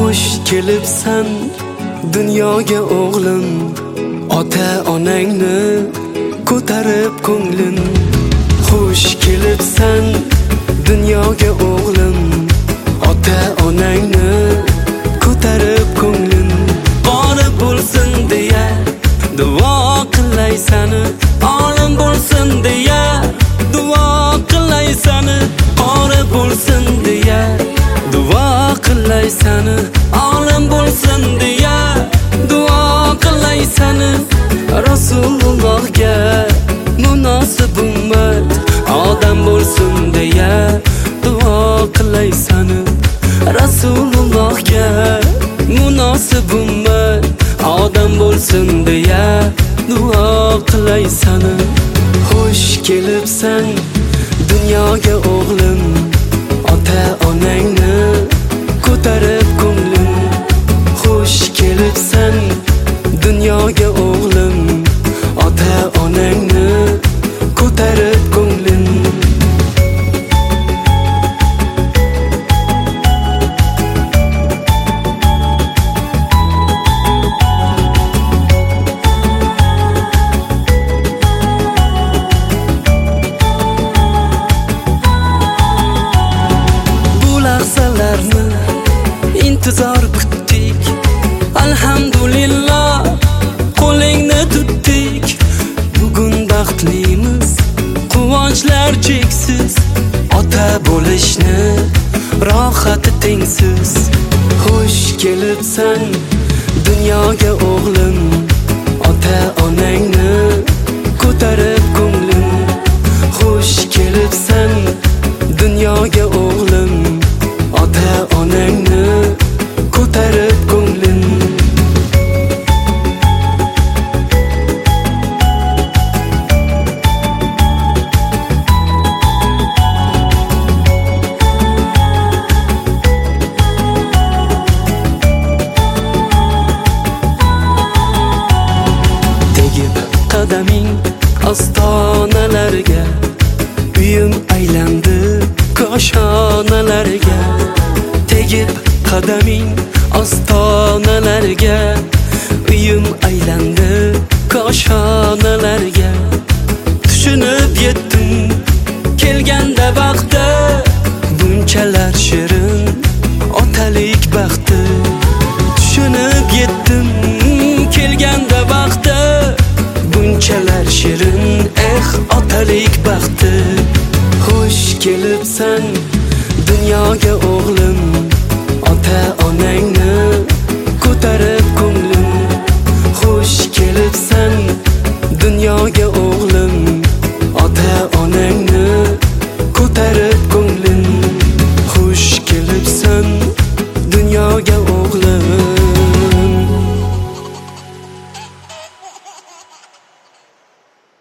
Xush kelibsan dunyoga o'g'lim, ota-onangni ko'tarib ko'nglim. Xush kelibsan dunyoga o'g'lim, ota-onangni ko'tarib ko'nglim. Qori bo'lsin deya duo qilay sani, olim bo'lsin deya duo qilay sani. Qori bo'lsin deya duo qilay sani, olim bo'lsin deya duo qilay sani. Rasulullohga munosib ummat odam bo'lsin deya duo qilay sani. Rasulullohga munosib ummat odam bo'lsin deya duo qilay sani. Xush kelibsan dunyoga o'g'lim, ota-onangni ko'tarib ko'nglim. Xush kelibsan dunyoga o'g'lim, ota-onangni ko'tarib ko'nglim. İntizor kutdik, alhamdulillah qo'lingni tutdik. Bugun baxtlimiz, quvonchlar cheksiz, ota bo'lishni rohati tengsiz. Xush kelibsan dunyoga o'g'lim, ota-onangni ko'tarib ko'nglim. Xush kelibsan dunyoga o'g'lim, ota-onangni ko'tarib ko'nglim. Tegib qadaming ostonalarga, uyim aylandi koshonalarga. Tegib qadaming ostonalarga, uyim aylandi koshonalarga. Tushunib yetdim kelganda vaqti, bunchalar shirin otalik baxti. Tushunib yetdim kelganda vaqti, bunchalar shirin otalik baxti. Xush kelibsan dunyoga o'g'lim, ota-onangni ko'tarib